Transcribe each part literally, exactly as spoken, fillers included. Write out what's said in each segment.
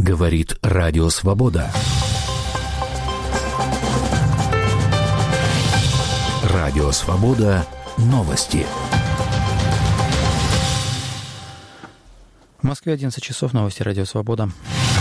Говорит Радио Свобода. Радио Свобода. Новости. В Москве одиннадцать часов. Новости Радио Свобода.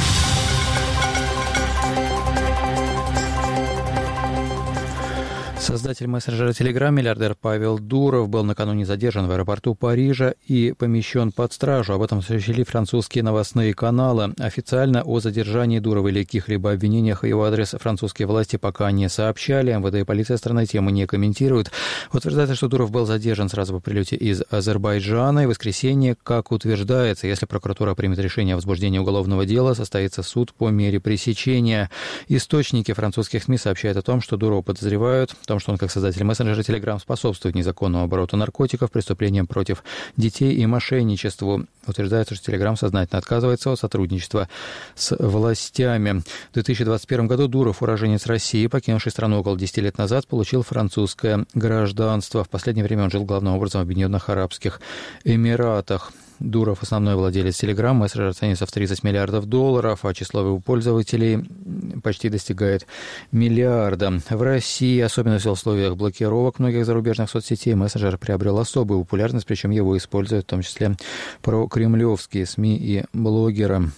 Создатель мессенджера Telegram, миллиардер Павел Дуров, был накануне задержан в аэропорту Парижа и помещен под стражу. Об этом сообщили французские новостные каналы. Официально о задержании Дурова или каких-либо обвинениях в его адрес французские власти пока не сообщали. МВД и полиция страны тему не комментируют. Утверждается, что Дуров был задержан сразу по прилете из Азербайджана. И в воскресенье, как утверждается, если прокуратура примет решение о возбуждении уголовного дела, состоится суд по мере пресечения. Источники французских СМИ сообщают о том, что Дурова подозревают в том, что он, как создатель мессенджера Telegram, способствует незаконному обороту наркотиков, преступлениям против детей и мошенничеству. Утверждается, что Telegram сознательно отказывается от сотрудничества с властями. В две тысячи двадцать первом году Дуров, уроженец России, покинувший страну около десяти лет назад, получил французское гражданство. В последнее время он жил главным образом в Объединенных Арабских Эмиратах. Дуров, основной владелец Telegram, мессенджер оценивается в тридцать миллиардов долларов, а число его пользователей почти достигает миллиарда. В России, особенно в условиях блокировок многих зарубежных соцсетей, мессенджер приобрел особую популярность, причем его используют в том числе прокремлевские СМИ и блогеры.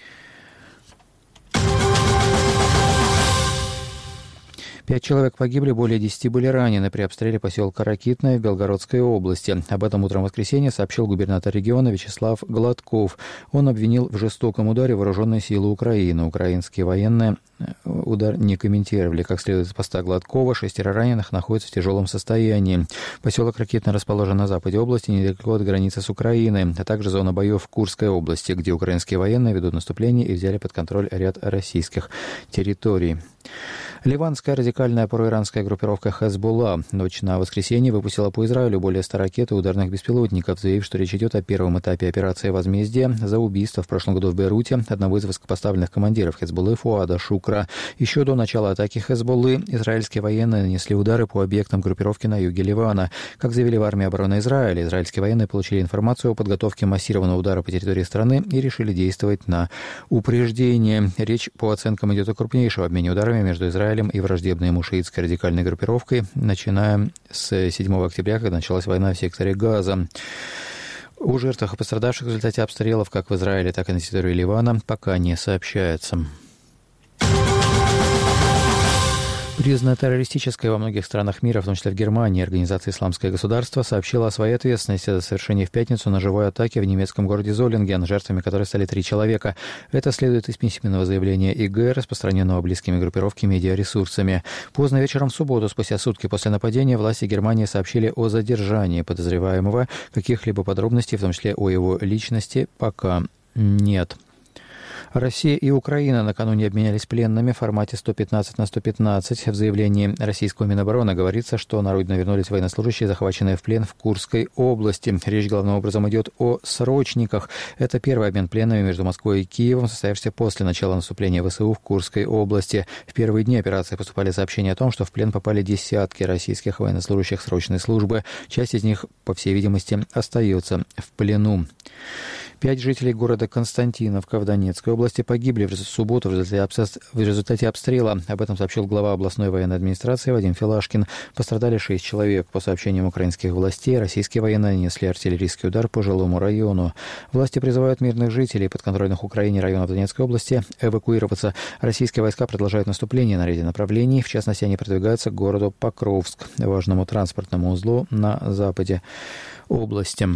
Пять человек погибли, более десяти были ранены при обстреле поселка Ракитное в Белгородской области. Об этом утром воскресенья сообщил губернатор региона Вячеслав Гладков. Он обвинил в жестоком ударе вооруженные силы Украины. Украинские военные удар не комментировали. Как следует из поста Гладкова, шестеро раненых находятся в тяжелом состоянии. Поселок Ракитное расположен на западе области, недалеко от границы с Украиной, а также зона боев в Курской области, где украинские военные ведут наступление и взяли под контроль ряд российских территорий. Ливанская радикальная проиранская группировка Хезболла ночь на воскресенье выпустила по Израилю более ста ракет и ударных беспилотников, заявив, что речь идет о первом этапе операции возмездия за убийство в прошлом году в Бейруте одного из высокопоставленных командиров Хезболлы Фуада Шукра. Еще до начала атаки Хезболлы израильские военные нанесли удары по объектам группировки на юге Ливана. Как заявили в армии обороны Израиля, израильские военные получили информацию о подготовке массированного удара по территории страны и решили действовать на упреждение. Речь, по оценкам, идет о крупнейшем обмене ударами между Израилем и враждебной ему шиитской радикальной группировкой, начиная с седьмого октября, когда началась война в секторе Газа. О жертвах и пострадавших в результате обстрелов как в Израиле, так и на территории Ливана пока не сообщается. Признанная террористической во многих странах мира, в том числе в Германии, организация «Исламское государство» сообщила о своей ответственности за совершение в пятницу ножевой атаки в немецком городе Золинген, жертвами которой стали три человека. Это следует из письменного заявления ИГ, распространенного близкими группировки медиаресурсами. Поздно вечером в субботу, спустя сутки после нападения, власти Германии сообщили о задержании подозреваемого. Каких-либо подробностей, в том числе о его личности, пока нет. Россия и Украина накануне обменялись пленными в формате сто пятнадцать на сто пятнадцать. В заявлении российского Минобороны говорится, что на родину вернулись военнослужащие, захваченные в плен в Курской области. Речь главным образом идет о срочниках. Это первый обмен пленными между Москвой и Киевом, состоявшийся после начала наступления ВСУ в Курской области. В первые дни операции поступали сообщения о том, что в плен попали десятки российских военнослужащих срочной службы. Часть из них, по всей видимости, остается в плену. Пять жителей города Константиновка в Донецкой области погибли в субботу в результате обстрела. Об этом сообщил глава областной военной администрации Вадим Филашкин. Пострадали шесть человек. По сообщениям украинских властей, российские военные нанесли артиллерийский удар по жилому району. Власти призывают мирных жителей подконтрольных Украине районов Донецкой области эвакуироваться. Российские войска продолжают наступление на ряде направлений. В частности, они продвигаются к городу Покровск, важному транспортному узлу на западе области.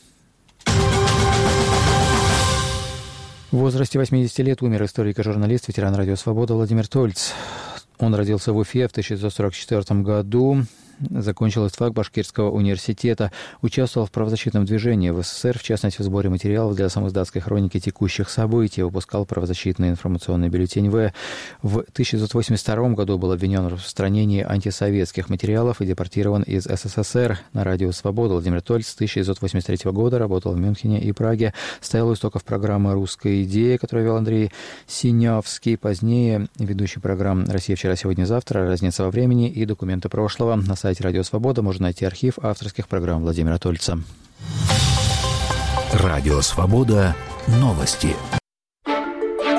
В возрасте восьмидесяти лет умер историк и журналист, ветеран Радио Свобода Владимир Тольц. Он родился в Уфе в тысяча девятьсот сорок четвёртом году. Закончил истфак Башкирского университета, участвовал в правозащитном движении в СССР, в частности, в сборе материалов для самоиздатской хроники текущих событий, выпускал правозащитный информационный бюллетень «В». В тысяча девятьсот восемьдесят втором году был обвинен в распространении антисоветских материалов и депортирован из СССР. На Радио Свобода Владимир Тольц с тысяча девятьсот восемьдесят третьего года работал в Мюнхене и Праге, стоял у истоков программы «Русская идея», которую вел Андрей Синявский. Позднее ведущий программ «Россия. Вчера. Сегодня. Завтра», «Разница во времени» и «Документы прошлого». На сайте Радио Свобода можно найти архив авторских программ Владимира Тольца. Радио Свобода. Новости.